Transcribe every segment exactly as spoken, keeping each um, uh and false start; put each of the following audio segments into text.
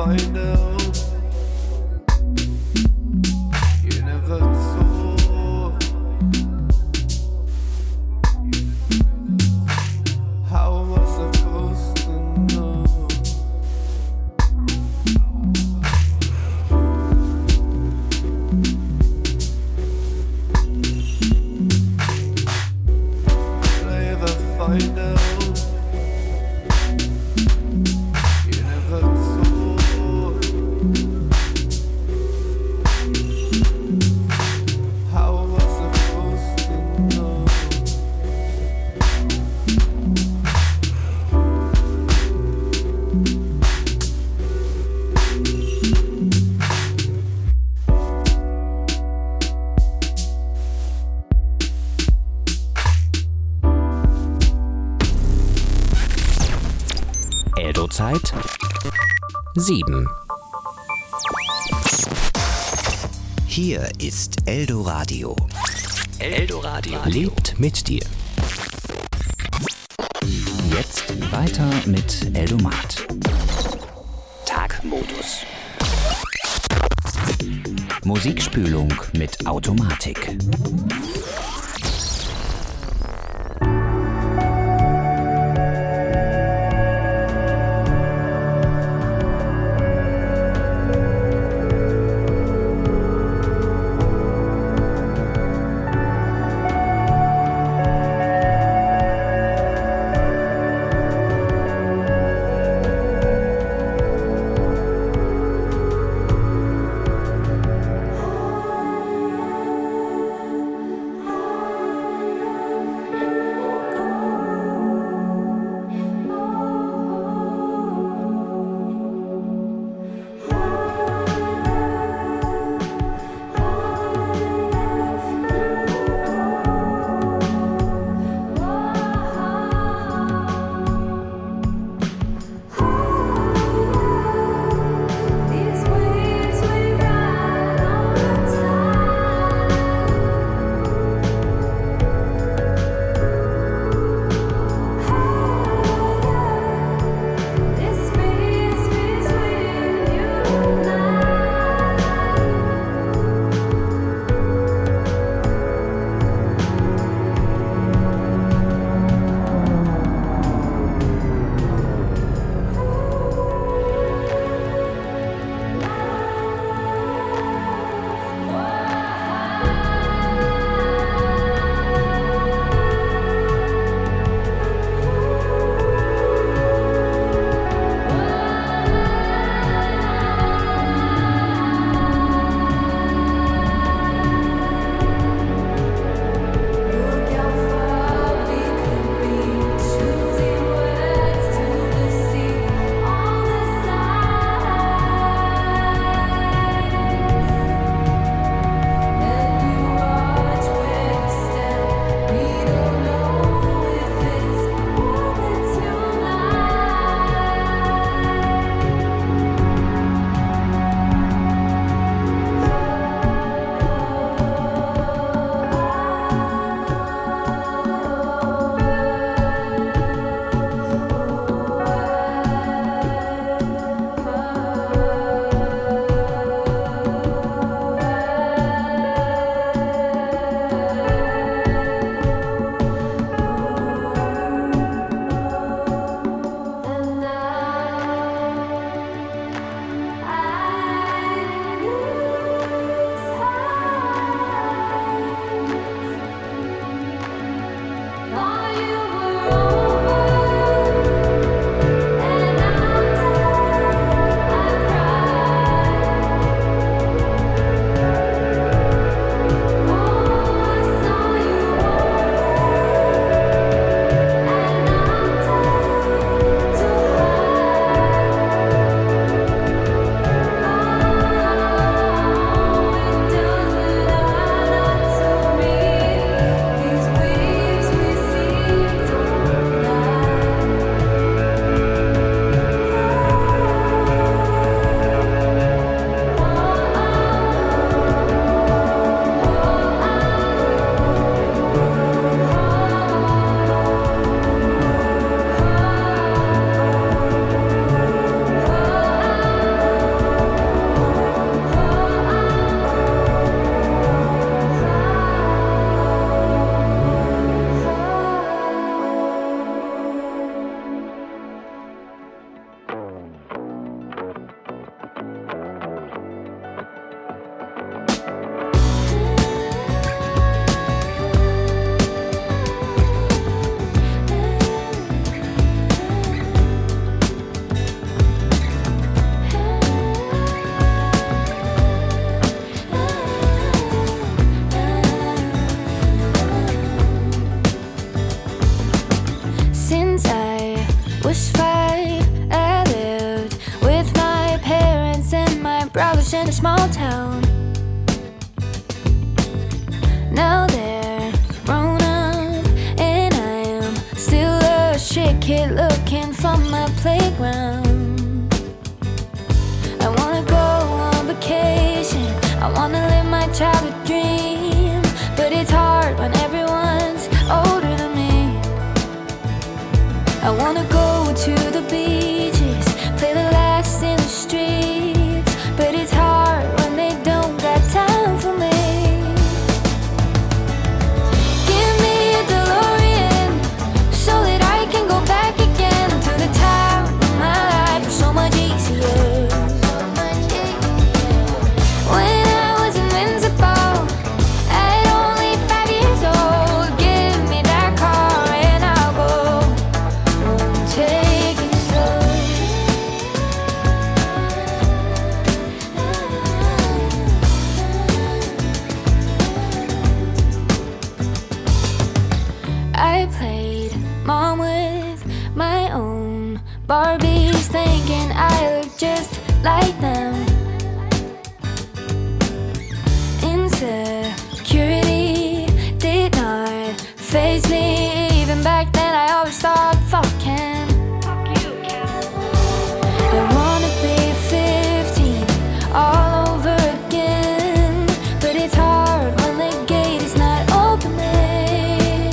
find out. You never told. How am I supposed to know? Will I ever find out? Zeit sieben. Hier ist Eldoradio. Eldoradio lebt mit dir. Jetzt weiter mit Eldomat. Tagmodus. Musikspülung mit Automatik. my childhood dream, but it's hard when everyone's older than me. I wanna go to the beaches, play the last in the streets, but it's hard when they don't got time for me. Give me a DeLorean so that I can go back again to the time when my life was so much easier. When I was invincible at only five years old, give me that car and I'll go. Won't take it slow. I played mom with my own Barbies, thinking I look just like them. Insecurity did not faze me. Even back then I always thought, fuck Ken. I wanna be fifteen all over again, but it's hard when the gate is not opening.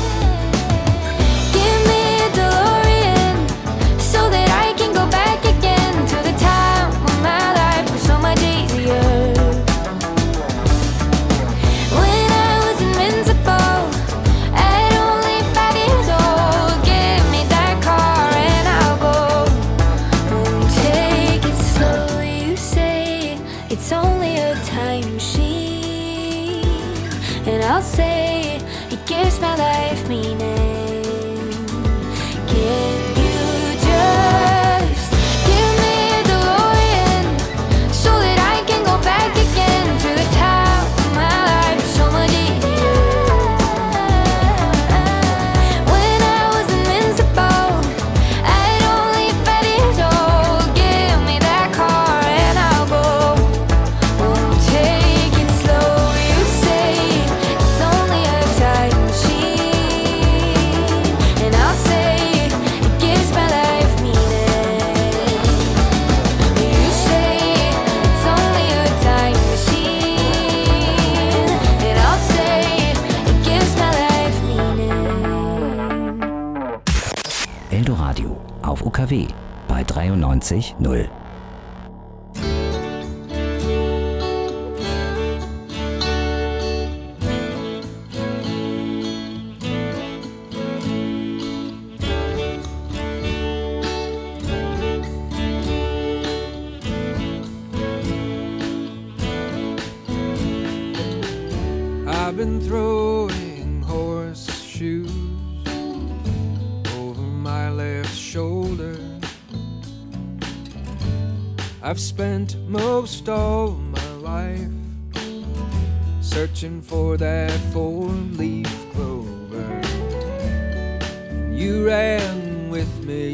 Give me a DeLorean so that I can go back again to the time when my life was so much easier. When I was invincible at only five years old, give me that car and I'll go. Won't take it slow. You say it's only a time machine, and I'll say it gives my life meaning. Can you just give me a DeLorean so that I can go back again to the time when my life was so much easier? When I was invincible at only five years old, give me that car and I'll go. Won't take it slow. You say it's only a time machine, and I'll say it gives my life meaning. You say it's only a time machine, and I'll say it gives my life meaning. Eldoradio auf U K W bei dreiundneunzig Komma null. I've been throwing horseshoes over my left shoulder. I've spent most of my life searching for that four-leaf clover. You ran with me,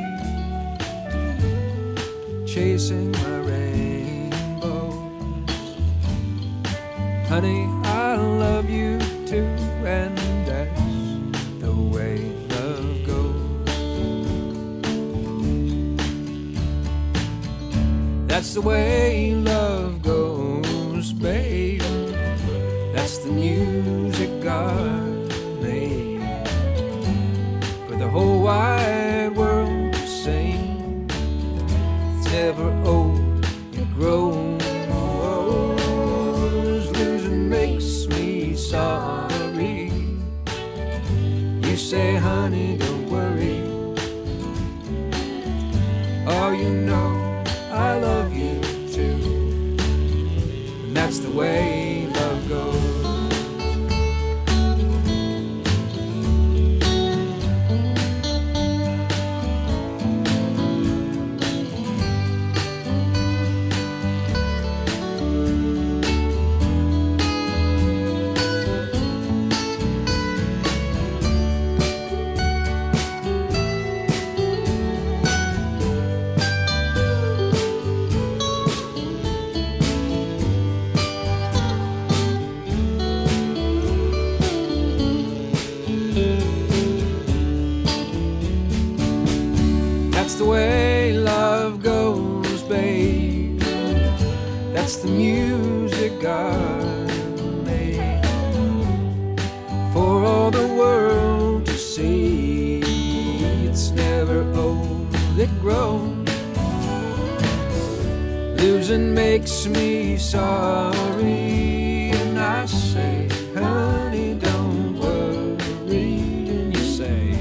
chasing my rainbows. Honey, I love you too, and that's the way love goes. That's the way love goes, babe. That's the music God made for the whole wide world to sing. It's never old, it grows. Losing makes me sorry. You say, honey, don't worry. Oh, you know I love you too, and that's the way love goes. That's the way love goes, babe. That's the music God it grow. Losing makes me sorry, and I say, honey, don't worry. And you say,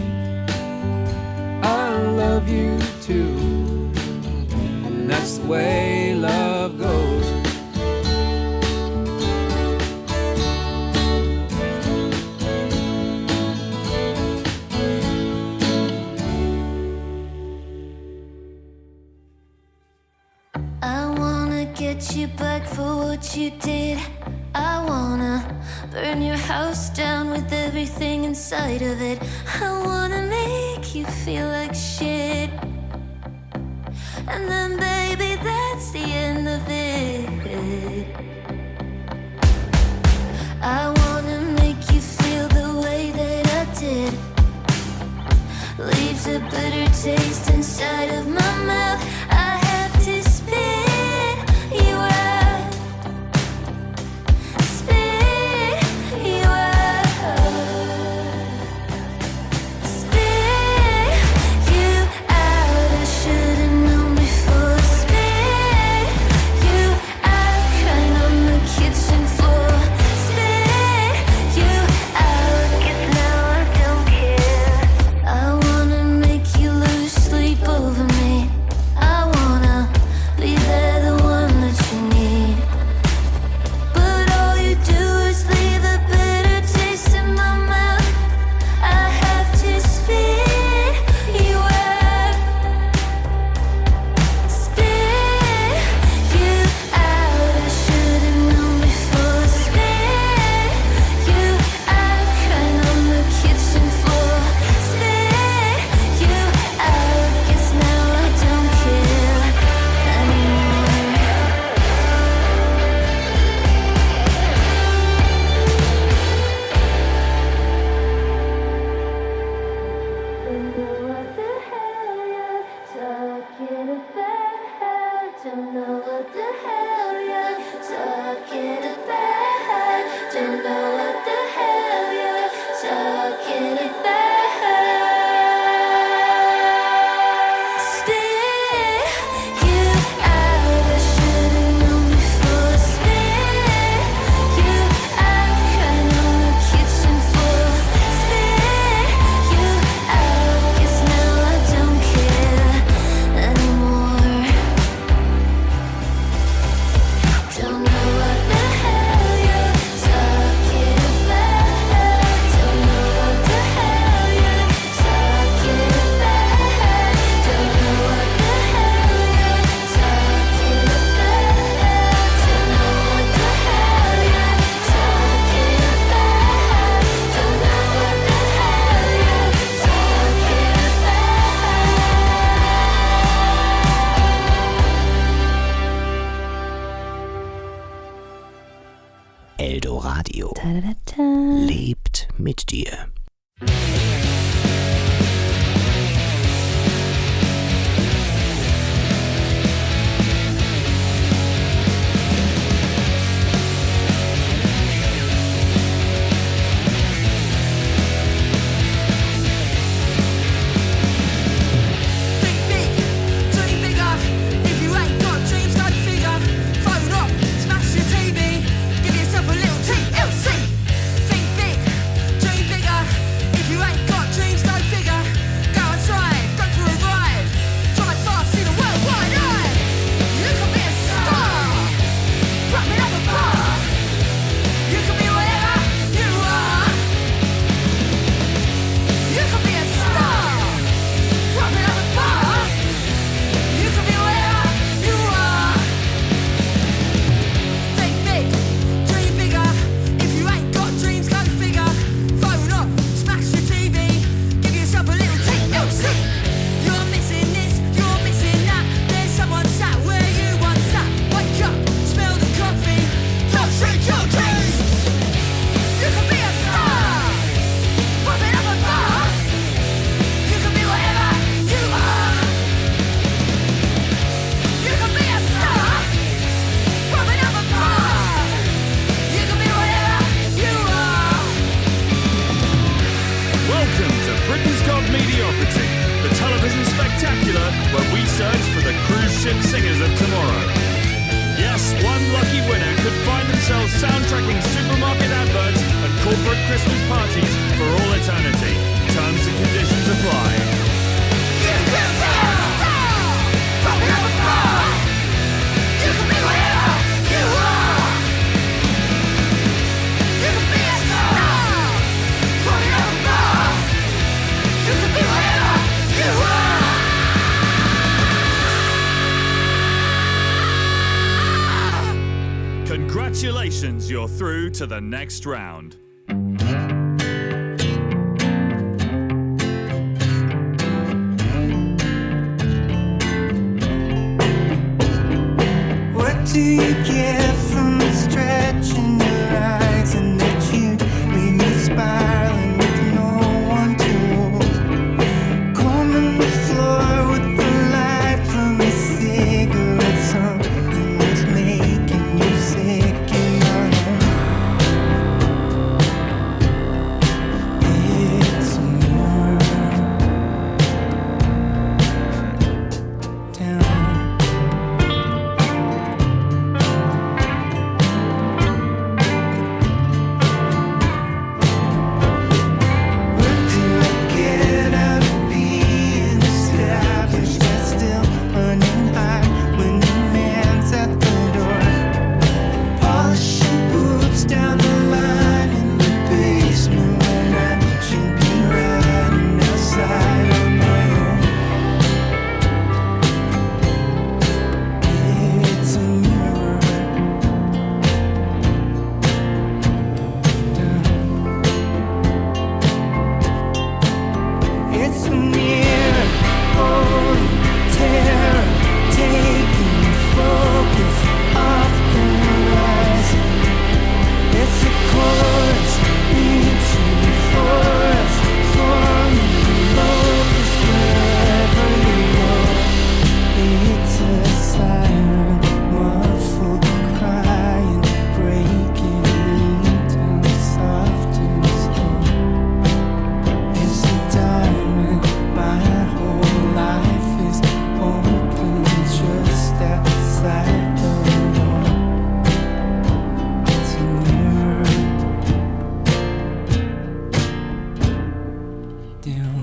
I love you too. And that's the way love goes. Get you back for what you did. I wanna burn your house down with everything inside of it. I wanna make you feel like shit, and then baby, that's the end of it. I wanna make you feel the way that I did. Leaves a bitter taste inside of my mouth. I have to spit you out, spit you out, spit you out. I should've known before. Spit you out, crying on the kitchen floor. Spit you out, 'cause now I don't care. I wanna make you lose sleep over me. I wanna be there, the one that you need. But all you do is leave a bitter taste in my mouth. I have to spit you out, spit you out. I should've known before. Spit you out, crying on the kitchen floor. Spit you out, 'cause now I don't care anymore. Don't know what the hell you're talking about. Don't know what the hell you're talking about. Don't know what the hell you're talking about. Spit you out. I should've known before. Spit you out, crying on the kitchen floor. Spit you out, 'cause now I don't care anymore. Don't know what the hell you're talking about. Don't know what the hell you're talking about. Don't know what the hell you're talking about. Don't know what the hell you're talking about. Don't know what the hell you're talking about. Eldoradio Ta-da-da-ta. lebt mit dir. Think big, dream bigger. If you ain't got dreams, go figure. Phone up, smash your T V, give yourself a little T L C. Think big, dream bigger. flagship singers of tomorrow. Yes, one lucky winner could find themselves soundtracking supermarket adverts and corporate Christmas parties for all eternity. Terms and conditions apply. You can be a star from heaven above. You can be whatever you are. You can be a star from heaven above. You can be whatever you are. Congratulations, you're through to the next round. What do you get from stretching your eyes and that you leave me spiraling with no one to hold? Combing the floor with the light from a cigarette, something was making you sick in my home. It's a mirror down. Where do I get out of being established? That's still running high when the man's at the door. Polishing boots down the line in the basement when I should be riding outside on my own. It's a mirror It's a mirror, holy terror, taking focus off the horizon. It's a chorus, reaching for us, forming locust wherever you go. It's a siren, muffled crying, breaking me down soft and slow. It's a diamond, my whole life is open just outside the door. It's a mirror down.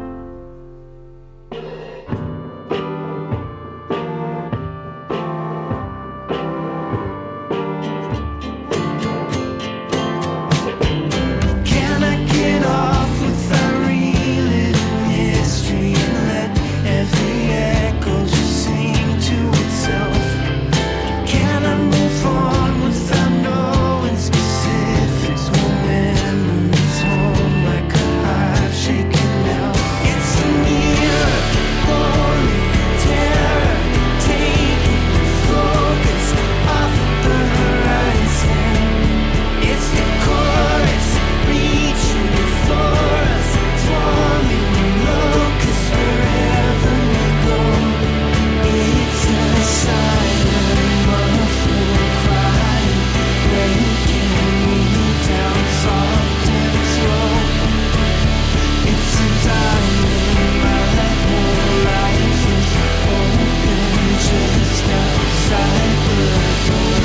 Can I get off without reliving history and let every echo just sing to itself? Can I move on without knowing specifics? Will memories home like a hive shaking out? It's a mirror, holy terror, taking focus off the horizon. It's the chorus, reaching for us, swarming locusts wherever we go. It's a silent, muffled crying, breaking me down soft and slow. It's a diamond, my whole life is open just outside the door.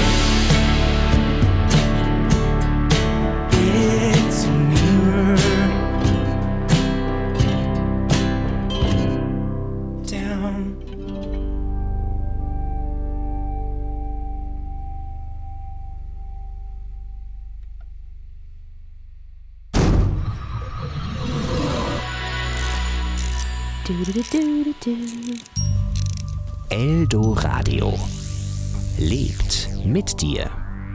It's a mirror down. Eldo Radio lebt mit dir.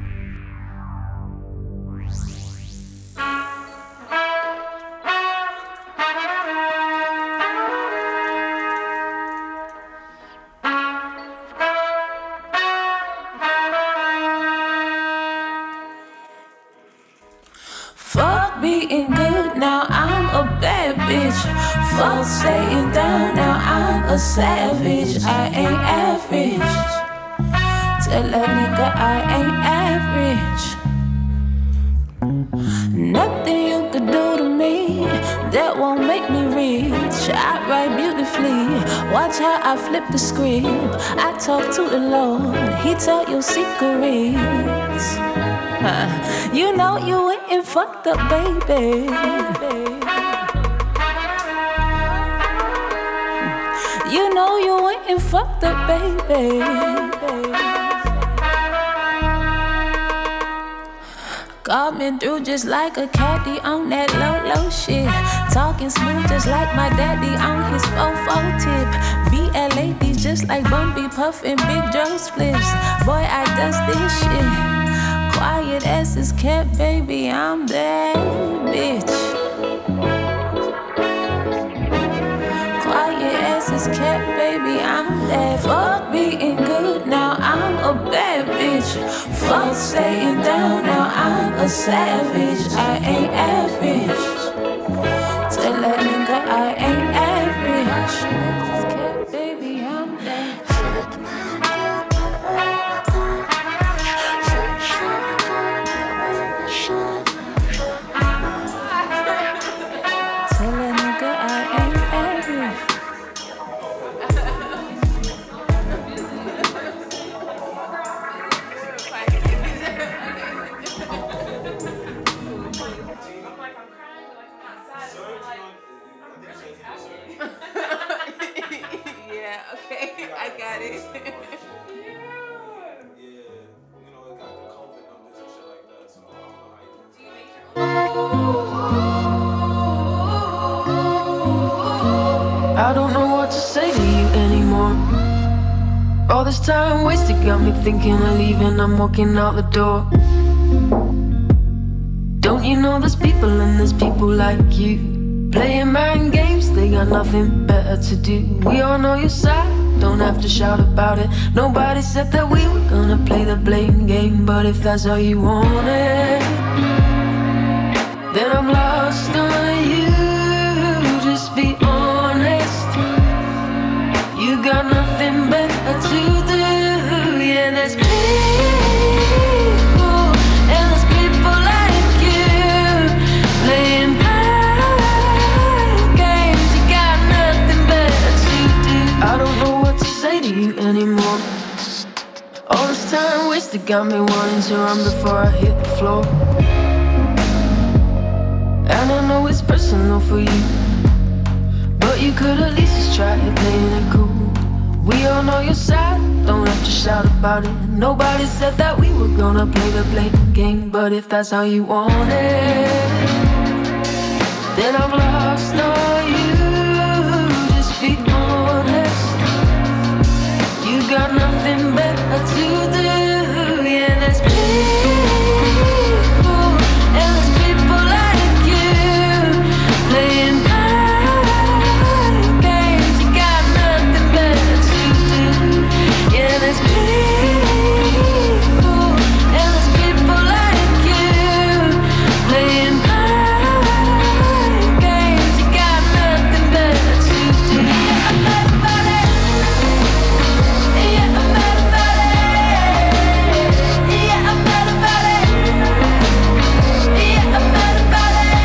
Fuck being good, now I'm a bad bitch. Fuck staying down, now I'm a savage. I ain't average. Tell that nigga I ain't average. Nothing you could do to me that won't make me rich. I write beautiful beautifully. Watch how I flip the script. I talk to the Lord, He tell your secrets. Uh, you know you went and fucked up, baby. You know you went and fucked up, baby. Got me through just like a caddy on that low, low shit. Talking smooth just like my daddy on his fofo tip. V L A Ds just like Bumpy Puff and Big Joe's flips. Boy, I does this shit. Quiet as is kept, baby, I'm that bitch. Quiet as is kept, baby, I'm that. Fuck being good, now I'm a bad bitch. Fuck staying down, now I'm a savage. I ain't average. Tell that nigga I ain't average. Kept, baby, I'm that. Tell that nigga I ain't average. Yeah, okay, I got it. I don't know what to say to you anymore. All this time wasted got me thinking of leaving. I'm walking out the door. Don't you know there's people and there's people like you, playing mind games, they got nothing better to do. We all know your side, don't have to shout about it. Nobody said that we were gonna play the blame game, but if that's how you want it, then I'm lost on you. Just be honest, you got nothing better to do. Yeah, there's people, and there's people like you, playing games, you got nothing better to do. I don't know what to say to you anymore. All this time wasted got me wanting to run before I hit the floor. And I know it's personal for you, but you could at least just try playing it cool. We all know your side, don't have to shout about it. Nobody said that we were gonna play the blame game, but if that's how you want it, then I'm lost on you. Just be honest, you got nothing better to do. Yeah, there's people, and there's people like you, playing mind games, you got nothing better to do. Yeah, there's people, and there's people like you, playing mind games, you got nothing better to do. Yeah, I'm mad about it. Yeah, I'm mad about it. Yeah, I'm mad about it. Yeah, I'm mad about it.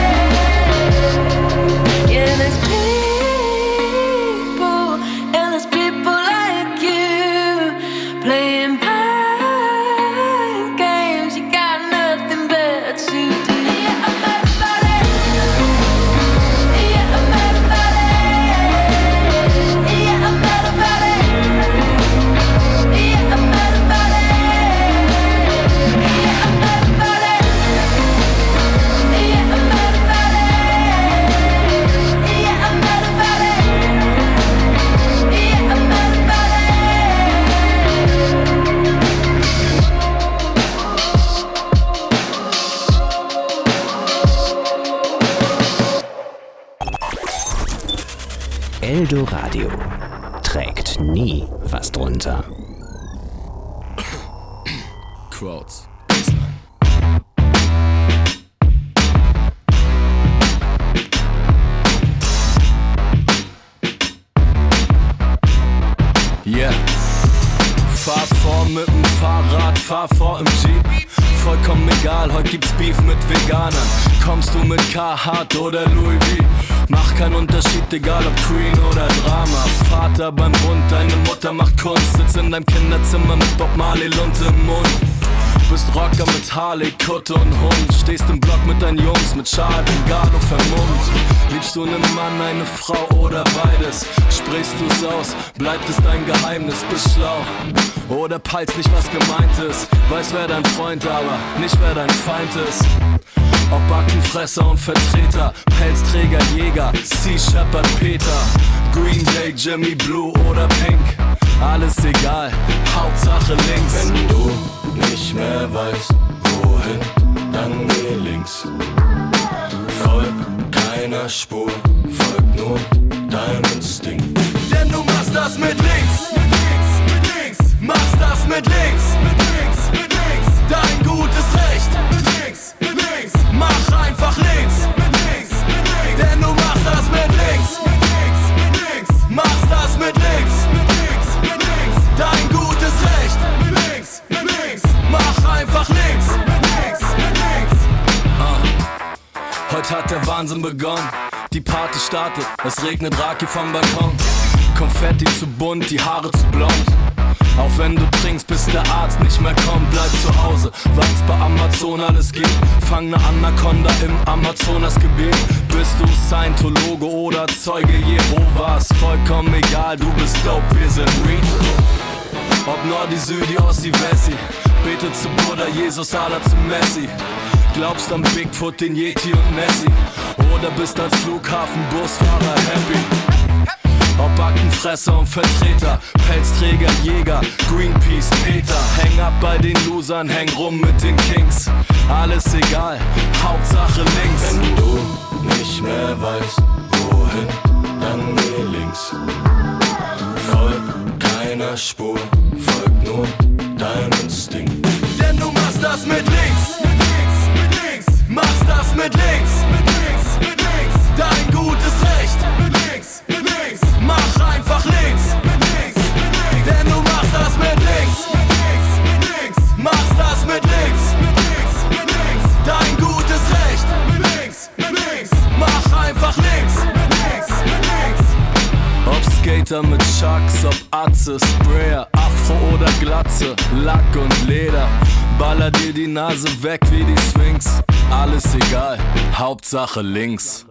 Yeah, there's people, and there's people like you, playing mind games, you got nothing better to do. Yeah, I'm mad about it. Yeah, I'm mad about it. Yeah, I'm mad about it. Yeah, I'm mad about it. Yeah, I'm mad about it. Yeah, I'm mad about it. Yeah, I'm mad about it. Yeah, I'm mad about Eldoradio trägt nie was drunter. Quotes. Yeah. Fahr vor mit dem Fahrrad, fahr vor im Jeep. Vollkommen egal, heute gibt's Beef mit Veganern. Kommst du mit Carhartt oder Louis V? Mach keinen Unterschied, egal ob Queen oder Drama. Vater beim Bund, deine Mutter macht Kunst. Sitz in deinem Kinderzimmer mit Bob Marley, Lunte im Mund. Bist Rocker mit Harley, Kutte und Hund. Stehst im Block mit deinen Jungs, mit Schal, Bengalo vermummt. Liebst du einen Mann, eine Frau oder beides? Sprichst du's aus, bleibt es dein Geheimnis, bist schlau. Oder peilst nicht, was gemeint ist. Weiß, wer dein Freund, aber nicht, wer dein Feind ist. Ob Backenfresser und Vertreter, Pelzträger, Jäger, Sea Shepherd, Peter, Green Day, Jimmy Blue oder Pink, alles egal, Hauptsache links. Wenn du nicht mehr weißt, wohin, dann geh links. Folg keiner Spur, folg nur deinem Instinkt. Denn du machst das mit links, mit links, mit links. Machst das mit links, mit links, mit links. Dein gutes Recht, mit links, mit links. Mach einfach links, mit links, mit links. Denn du machst das mit links, mit links, mit links. Machst das mit links, mit links, mit links. Dein gutes Recht, mit links, mit links. Mach einfach links, mit links, mit links. Uh. Heute hat der Wahnsinn begonnen. Die Party startet, es regnet Raki vom Balkon. Konfetti zu bunt, die Haare zu blond. Auch wenn du trinkst, bis der Arzt nicht mehr kommt, bleib zu Hause, weil's bei Amazon alles geht. Fang ne Anaconda im Amazonasgebiet. Bist du Scientologe oder Zeuge Jehovas? Vollkommen egal, du bist dope, wir sind Reed. Ob Nordi, Südi, Ossi, Wessi, betet zu Buddha, Jesus, Allah zu Messi. Glaubst an Bigfoot, den Yeti und Nessie, oder bist als Flughafenbusfahrer happy? Ob Backenfresser und Vertreter, Pelzträger, Jäger, Greenpeace, Peter. Häng ab bei den Losern, häng rum mit den Kings. Alles egal, Hauptsache links. Wenn du nicht mehr weißt, wohin, dann geh links. Folg keiner Spur, folg nur deinem Instinkt. Denn du machst das mit links, mit links, mit links. Machst das mit links, mit links, mit links. Dein gutes Recht, mit links, mit links. Mach einfach links, mit links, mit links. Denn du machst das mit links, mit links, mit links. Machst das mit links, mit links, mit links. Dein gutes Recht, mit links, mit links. Mach einfach links, mit links, mit links. Ob Skater mit Chucks, ob Atze, Sprayer, Afro oder Glatze, Lack und Leder. Baller dir die Nase weg wie die Sphinx. Alles egal, Hauptsache links.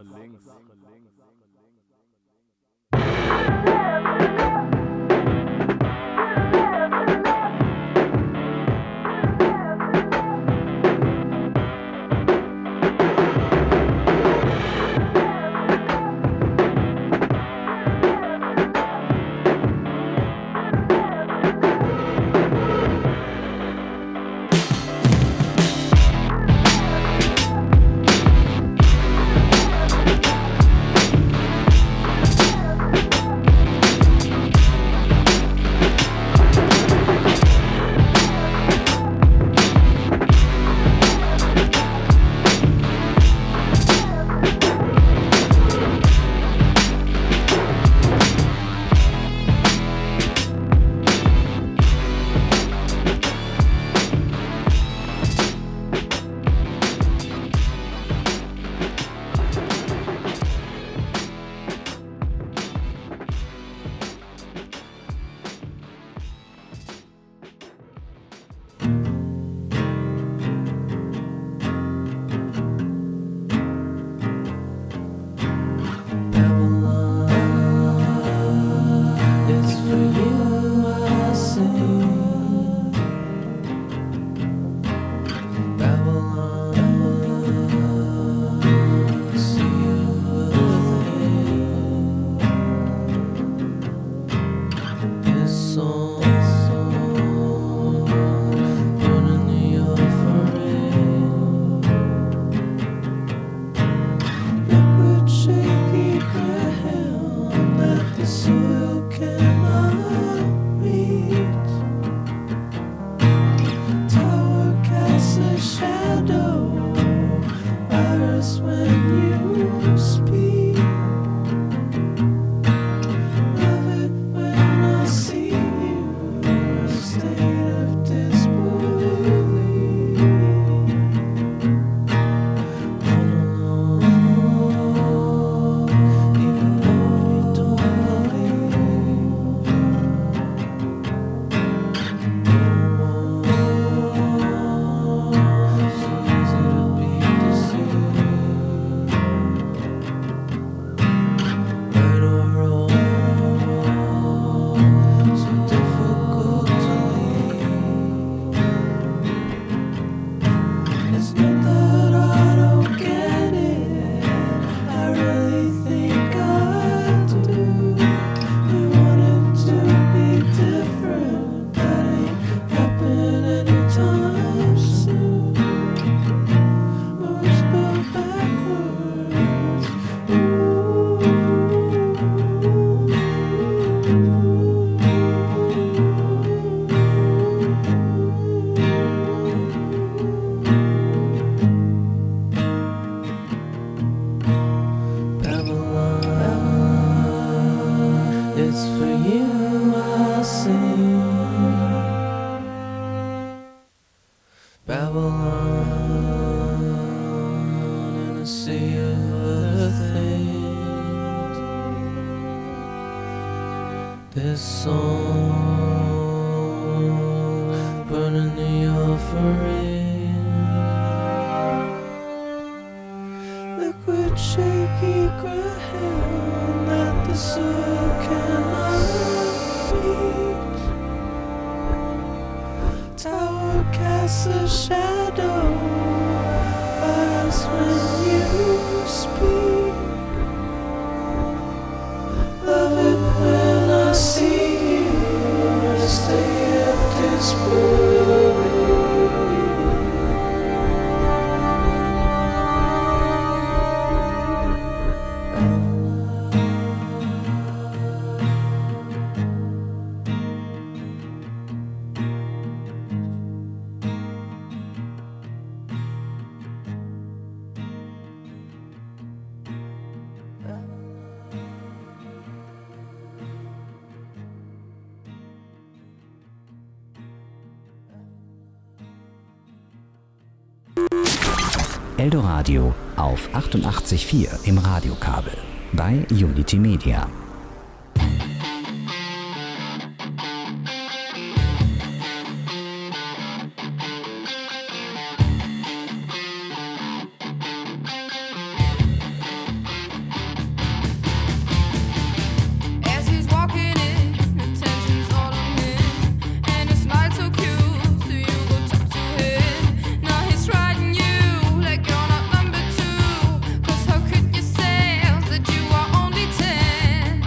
This song burning the offering, liquid shaky ground that the soul cannot reach. Tower casts a shadow as when you speak. Love it when I see you stay at this point. Eldoradio auf achtundachtzig Komma vier im Radiokabel bei Unity Media. As he's walking in, attention's all on him, and a smile so cute, so you go top to him. Now he's riding you like you're not number two, 'cause how could you say that you are only ten?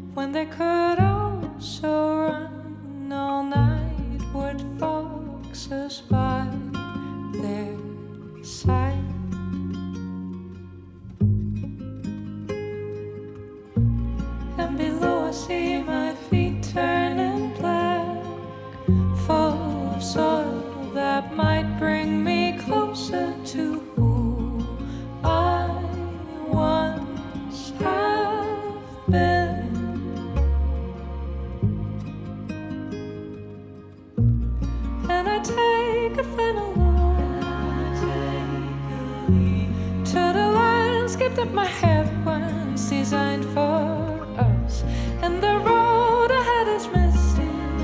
when they could also run all night, would foxes by their side. And below I see my feet turning black, full of soil that might bring me closer to who I once have been. And I take a final look to the landscape that my head once designed for us, and the road ahead is misty,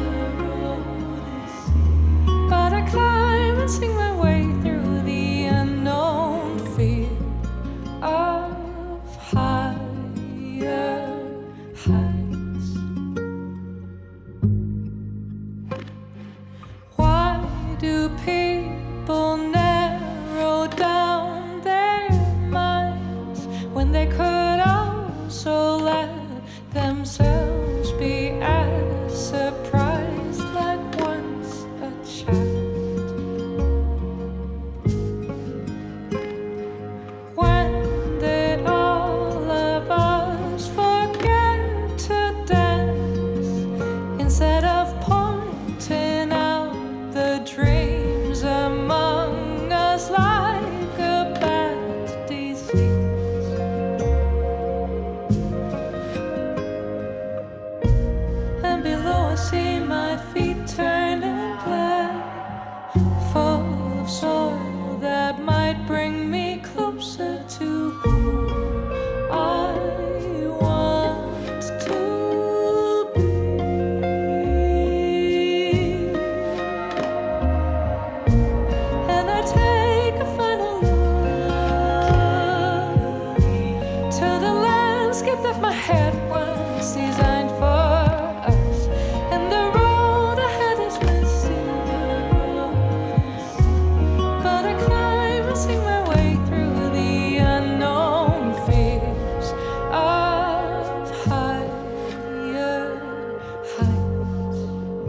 but I climb and sing my way through the unknown fear of higher heights. Why do people narrow down their minds when they could also let themselves be as surprised like once a child? When did all of us forget to dance instead of pointing out the dreams among us like a bad disease? And below I see my feet turning black, full of soil that might bring me closer to who I want to be. And I take a final look to the landscape that my head once designed for us, and the road ahead is misty, but I climb and sing my way through the unknown fears of higher heights.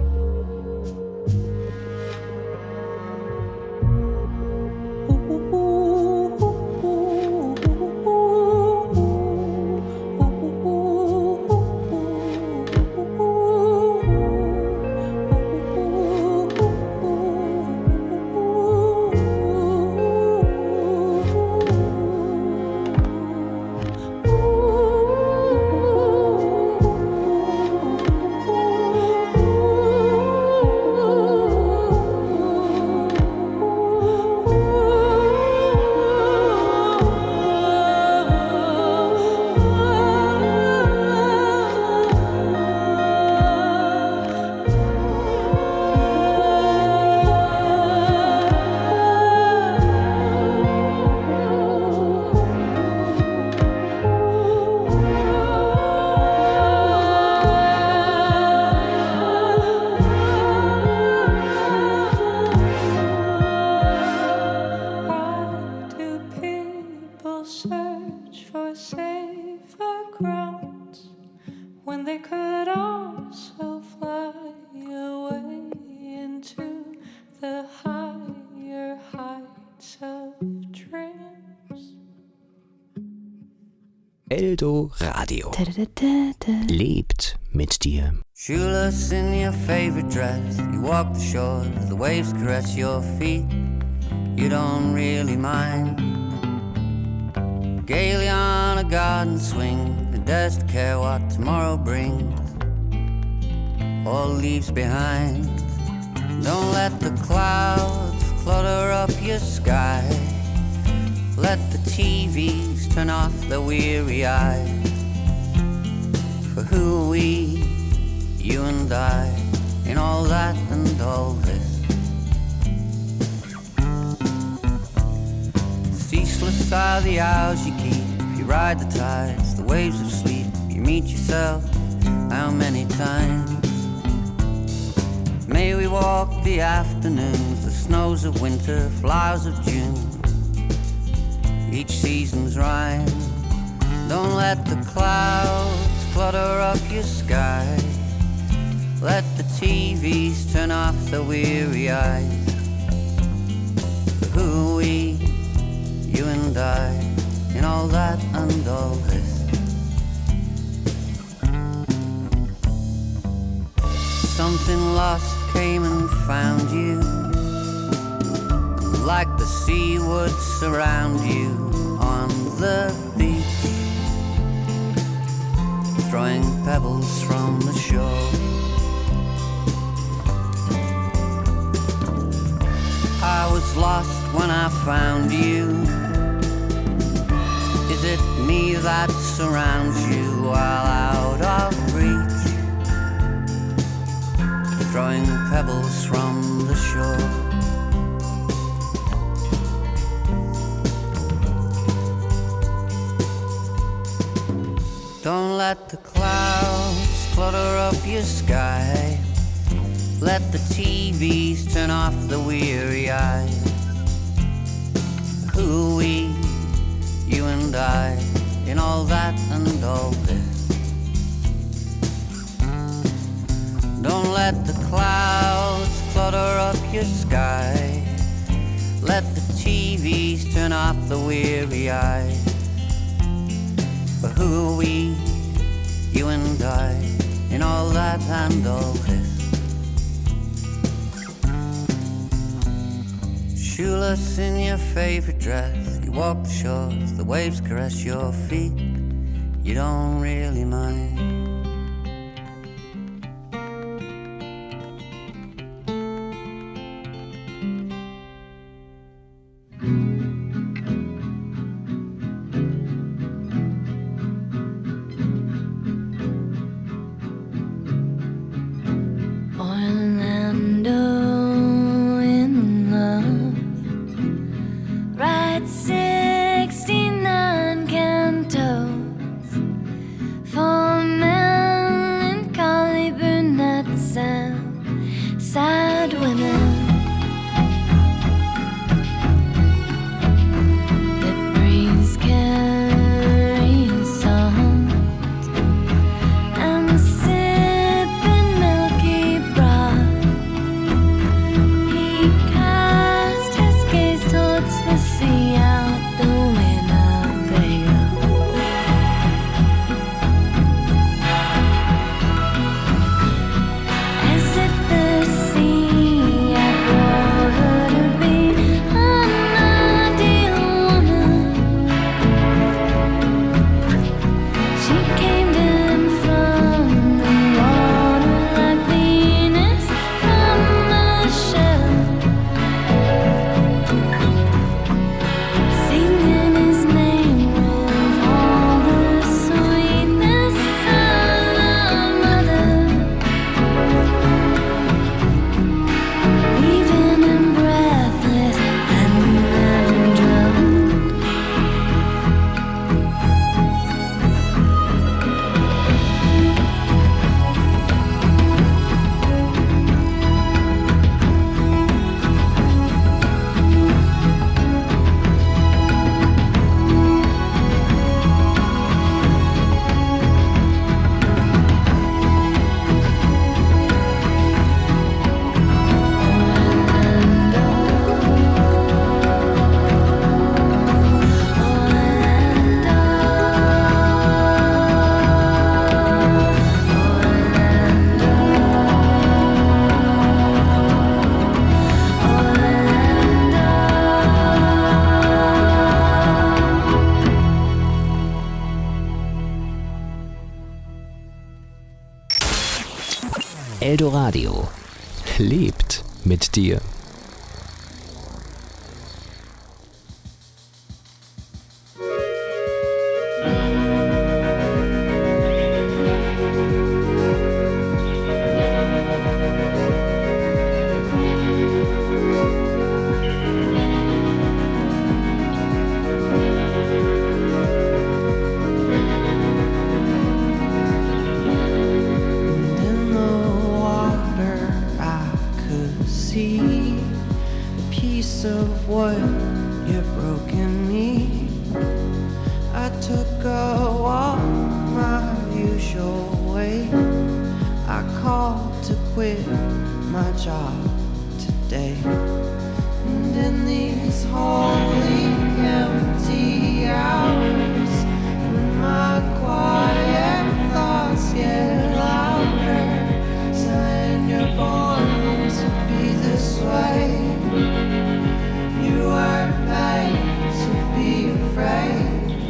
Why do people search for safer grounds when they could also fly away into the higher heights of dreams? Eldo Radio. Lebt mit dir. Shoeless in your favorite dress, you walk the shores, the waves caress your feet. You don't really mind. Gaily on a garden swing, the dares to care what tomorrow brings, all leaves behind. Don't let the clouds clutter up your sky. Let the T Vs turn off their weary eyes. For who are we, you and I, in all that and all this? Ceaseless are the hours you keep. You ride the tides, the waves of sleep. You meet yourself how many times? May we walk the afternoons, the snows of winter, flowers of June, each season's rhyme. Don't let the clouds clutter up your sky. Let the T Vs turn off the weary eyes. Who are we, you and I, in all that and all this? Something lost came and found you, like the sea would surround you on the beach, throwing pebbles from the shore. I was lost when I found you. Is it me that surrounds you while out of reach, throwing pebbles from the shore? Don't let the clouds clutter up your sky. Let the T Vs turn off the weary eyes. Who are we, you and I, in all that and all this? Don't let the clouds clutter up your sky. Let the T Vs turn off the weary eyes. But who are we, you and I, in all that and all this? Shoeless in your favorite dress, you walk the shores, the waves caress your feet. You don't really mind. Eldoradio lebt mit dir. In the water I could see quit my job today. And in these holy empty hours, when my quiet thoughts get louder, saying you're born to be this way. You were made to be afraid.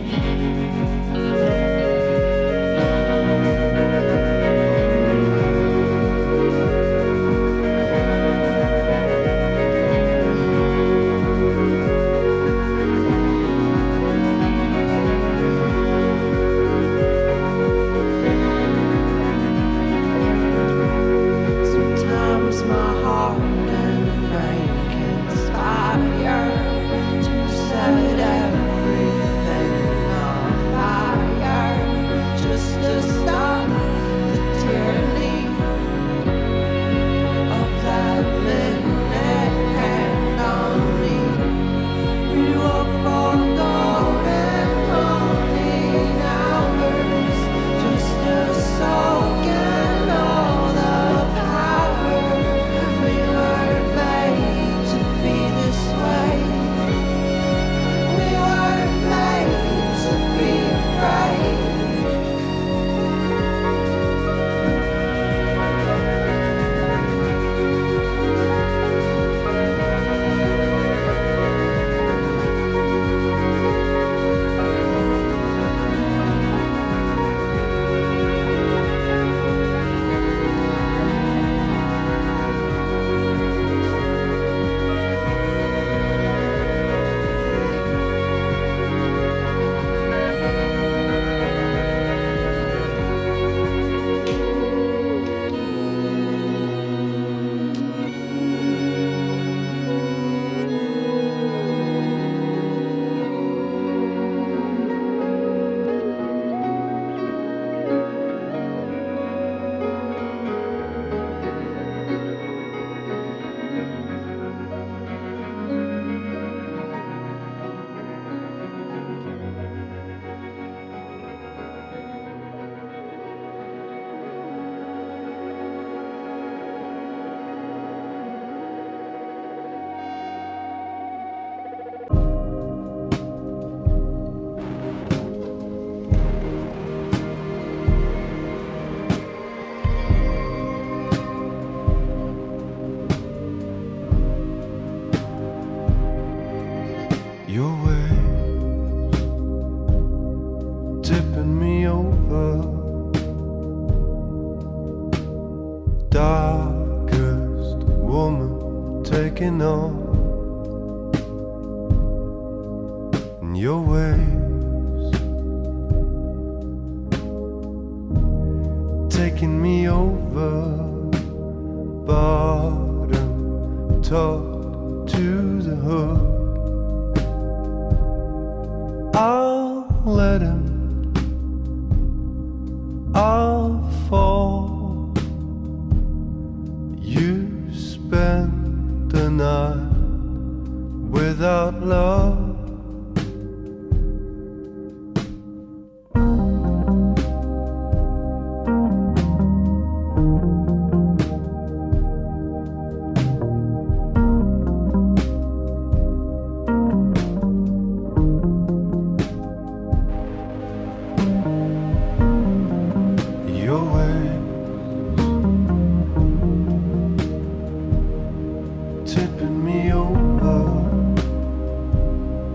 Your waves tipping me over, darkest woman taking on. And your waves taking me over, bottom top to the hook. I'll let him, I'll fall. You spent the night without love. Tipping me over,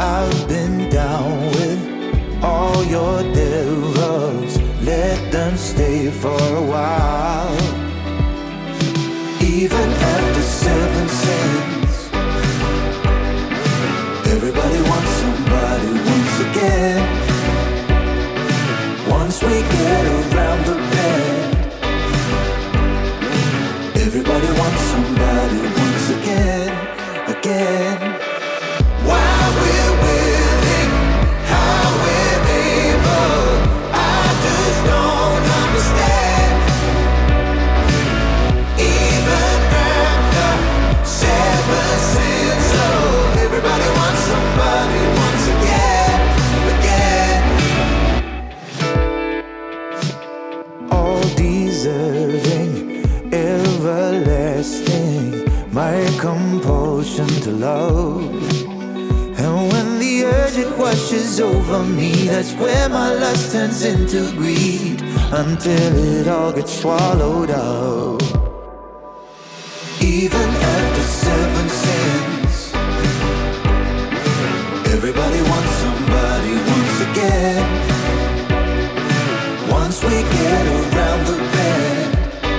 I've been down with all your devils. Let them stay for a while. Even after seven sins, everybody wants somebody once again. Once we get around the bend, everybody wants somebody once again, again. Why we're willing, how we're able, I just don't understand. Even after seven sins, oh, everybody wants somebody once again, again. All deserving, everlasting, my compulsion to love. And when the urge it washes over me, that's where my lust turns into greed, until it all gets swallowed up. Even after seven sins, everybody wants somebody once again. Once we get around the bend,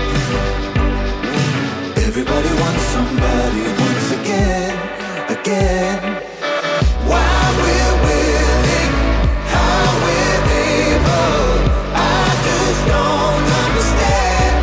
everybody wants somebody once again, again. Why we're willing, how we're able, I just don't understand.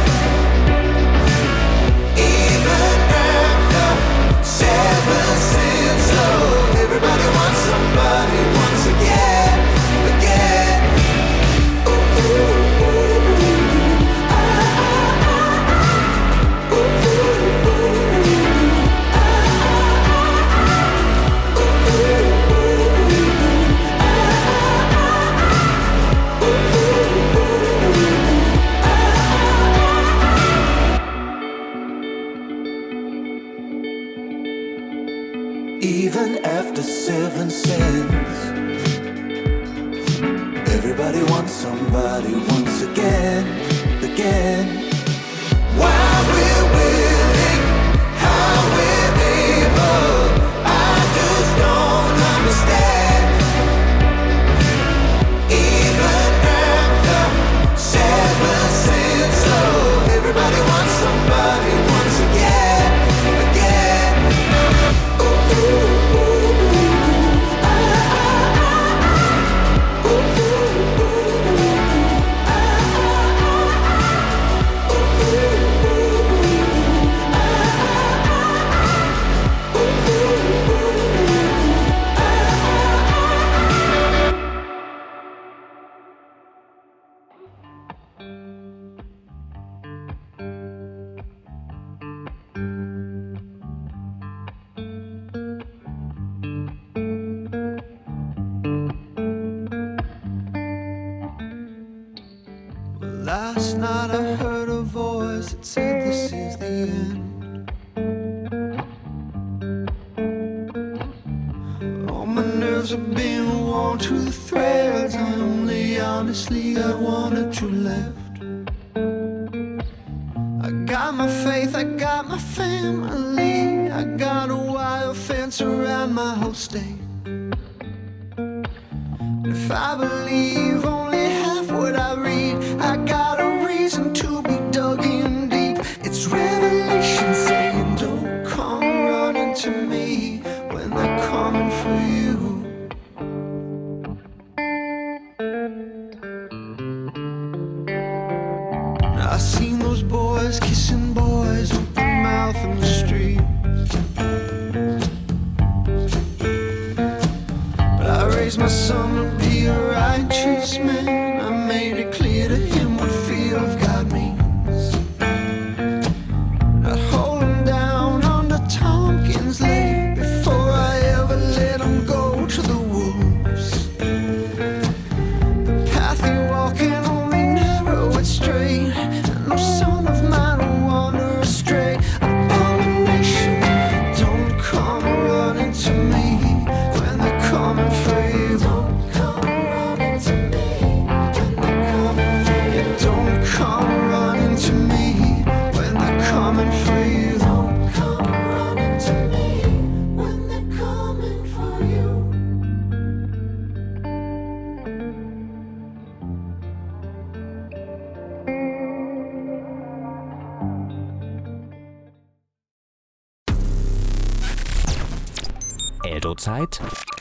Even after seven sins, oh, everybody wants somebody once again, again. Ooh, ooh, ooh, ah, ah, ah. Ooh, ooh, ooh, ah, ah, ah. Ooh, ooh, ooh, ah, ah, ah. Ooh, ooh, ooh, ah, ah. Even after seven sins, everybody wants somebody once again, again. Why we're willing, how we're able, I just don't understand. Even after seven sins, oh, everybody wants somebody once again, again. Ooh, ooh, ooh, ah, ah, ah. Ooh, ooh, ooh, ah, ah, ah. Ooh, ooh, ooh, ah, ah, ah. Ooh, ooh, ooh, ah, ah, ah. Last night I heard a voice that said this is the end. All my nerves have been worn to the threads. I only honestly got one or two left. I got my faith, I got my family, I got a wire fence around my whole state. If I believe only half what I read, I got a reason to be dug in deep. It's revelation saying don't come running to me when they're coming for you. I seen those boys kissing boys, open mouth in the street. But I raised my son to be a righteous man. I made it clear to him what fear of God means. I'd hold him down under Tompkins Lake before I ever let him go to the wolves. The path you're walking only narrow, it's straight, and no son of mine will wander astray. Abomination, don't come running to me when they're coming for you. Don't come running to me. Eldozeit